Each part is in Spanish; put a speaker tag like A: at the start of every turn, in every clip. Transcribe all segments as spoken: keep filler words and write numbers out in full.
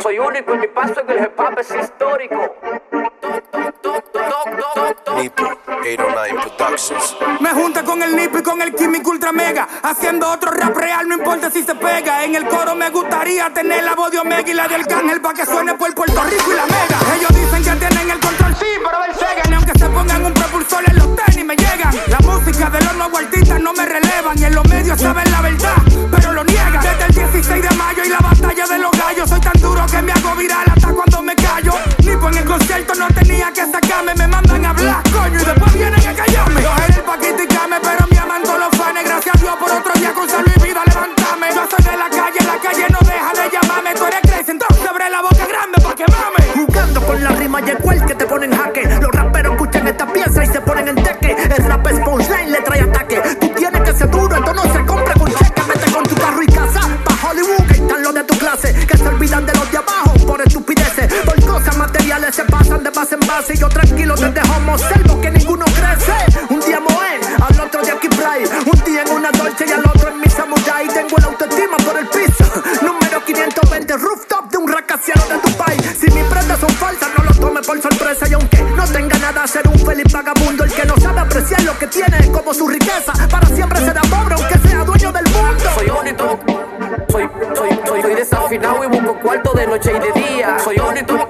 A: Soy único y mi paso en el hip hop es histórico.
B: Nipo, ochenta y nueve Productions.
C: Me junta con el Nipo y con el Químico Ultra Mega, haciendo otro rap real, no importa si se pega. En el coro me gustaría tener la voz de Omega y la de Arcángel pa' que suene por Puerto Rico y la Mega. Ellos dicen que tienen el control, sí, pero el Sega. Ni aunque se pongan un propulsor en los tenis me llegan. La música de los nuevos artistas no me relevan, y en los medios saben la verdad, pero lo niegan. Desde el dieciséis de mayo y la batalla de los gallos, soy tan duro que me hago viral hasta cuando me callo. Nipo en el concierto no tenía que sacarme, me mandan a hablar, coño, y después vienen a callarme. Yo era el Paquito y Came, pero me aman todos los fans. Gracias a Dios por otro día con salud y vida, levántame. Yo soy de la calle, la calle no deja de llamarme. Tú eres crazy, entonces abre la boca grande pa' que mame.
D: Jugando con la rima y el cual que te pone en jaque. Los raperos escuchan esta pieza y se ponen en teque. El rap es punchline, le trae ataque. Tú tienes que ser duro, esto no se compra con cheque. Vete con tu carro y casa pa' Hollywood, que están los de tu clase, que se olvidan de los de abajo por estupideces. Por cosas materiales se pasan de base en base. Y yo tranquilo desde Homo Selvo, que ninguno crece. Un día Moe, al otro día Kipray. Un día en una Dolce y al otro en mi Samurai. Tengo la autoestima por el piso. Número quinientos veinte, rooftop de un rascacielos de Dubai. Si mis prendas son falsas, no lo tome por sorpresa. Y aunque no tenga nada, ser un feliz vagabundo. El que no sabe apreciar lo que tiene es como su riqueza. Para siempre será pobre, aunque sea dueño del mundo.
A: Soy único, soy, soy, soy, soy desafinado y busco cuarto de noche y de día. Soy único,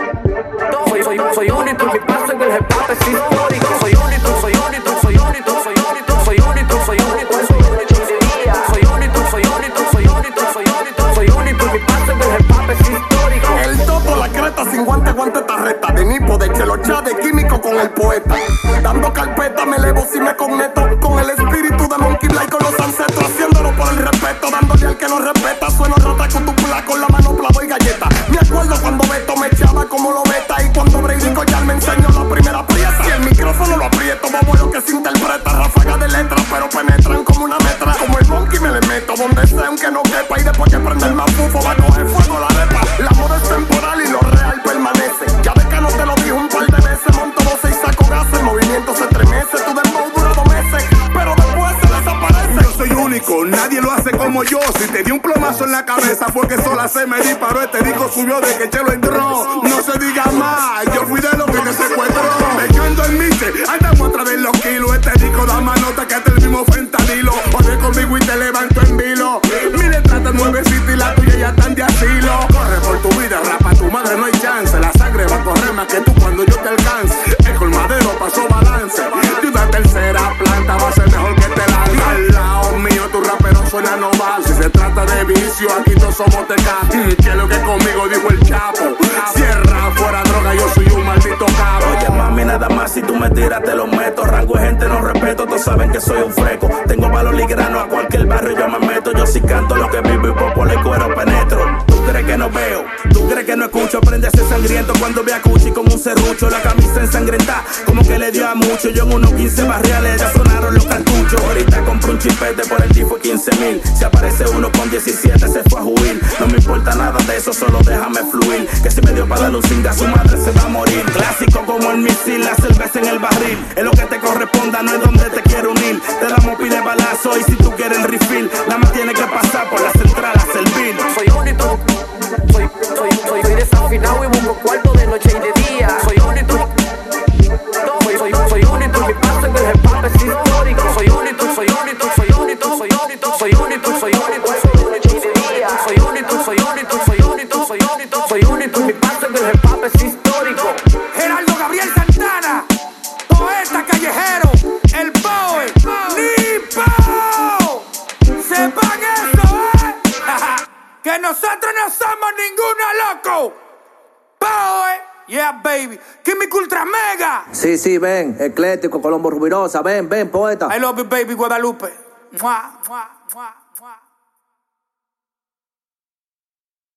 A: soy, soy, soy único, mi paso en el hip hop es histórico. Soy único, soy único, soy único, soy único, soy único, soy único, soy único y de día. Soy único, soy único, soy único, soy único, soy único, mi paso en el hip hop es histórico.
E: El topo, la creta, sin guante, guante, tarreta. De Nipo, de Chelocha, de Químico con el poeta. Dando carpeta, me elevo si me conecto con el espíritu de Monkey Black, con los ancestros, haciéndolo por el respeto, dándole al que no respeta. Sueno rota con tu pula, con la mano plavo y galleta. Me acuerdo cuando Beto me echaba como lo beta, y cuando Brady Collar me enseñó la primera pieza. Y el micrófono lo aprieto, bobo lo que se interpreta. Ráfaga de letras, pero penetran como una metra. Como el monkey me le meto, donde sea aunque no quepa. Y después que prende el mafufo va a coger fuego la repa. La moda es temporal y lo real permanece. Ya de que no te lo dijo un par de veces. Monto doce y saco gas, el movimiento se estremece. Tu dembow dura dos meses, pero después se desaparece.
F: Yo soy único, nadie lo hace como yo. Si te di un plomazo en la cabeza fue que sola se me disparó. Este disco subió de que Chelo entró. No se diga más, yo fui de los que te secuestró. Pechando en Miche, andamos a través de los kilos. Este disco da más nota que hasta el mismo fentanilo. Oye conmigo y te levanto en vilo. Mi letra te nuevecita y la tuya ya están de asilo. Corre por tu vida, rapa tu madre, no hay chance. La sangre va a correr más que tú cuando yo te alcance. El colmadero pasó balance. Y una tercera planta va a ser mejor que te la al lado mío, tu rapero suena normal. Si se trata de vicio, aquí todos somos tecatos. Mm, que es lo que conmigo dijo el Chapo. Cierra, fuera droga, yo soy un maldito capo.
G: Oye mami, nada más si tú me tiras te lo meto. Rango de gente no respeto, todos saben que soy un freco. Tengo valor y grano, a cualquier barrio yo me meto. Yo sí canto lo que vivo y popo le cuero penetro. ¿Tú crees que no veo? ¿Tú crees que no escucho? Prende a ser sangriento cuando ve a Cuchi con un serrucho. La camisa ensangrentada, como que le dio a mucho. Yo en unos quince barriales ya sonaron los cartuchos. Ahorita compro un chipete por el G fue quince mil. Si aparece uno con diecisiete se fue a jubil. No me importa nada de eso, solo déjame fluir. Que si me dio para darle un zinga, su madre se va a morir. Clásico como el misil, la cerveza en el barril. Es lo que te corresponda, no es donde te quiero unir. Te damos pile balazo y si tú quieres el refill, nada más tiene que pasar por la central a servir.
A: Soy único, soy, soy, soy, soy desafinado y busco cuarto de noche y de día. Soy único, soy, soy, soy único, mi paso en el hip hop es histórico. Soy único, soy único, soy único, soy único, soy único, soy único, soy único y de día. Soy único, soy único, soy único, soy único, soy único, mi paso en el hip hop es histórico.
C: Geraldo Gabriel Santana, poeta callejero, el Poe, Nipo. Sepan eso, eh. Que nosotros no somos ninguno loco. Poe, yeah baby. Químico Ultra Mega.
H: Sí, sí, ven, ecléctico, Colombo Rubirosa, ven, ven, poeta.
C: I love you baby Guadalupe. Mua, mua, mua.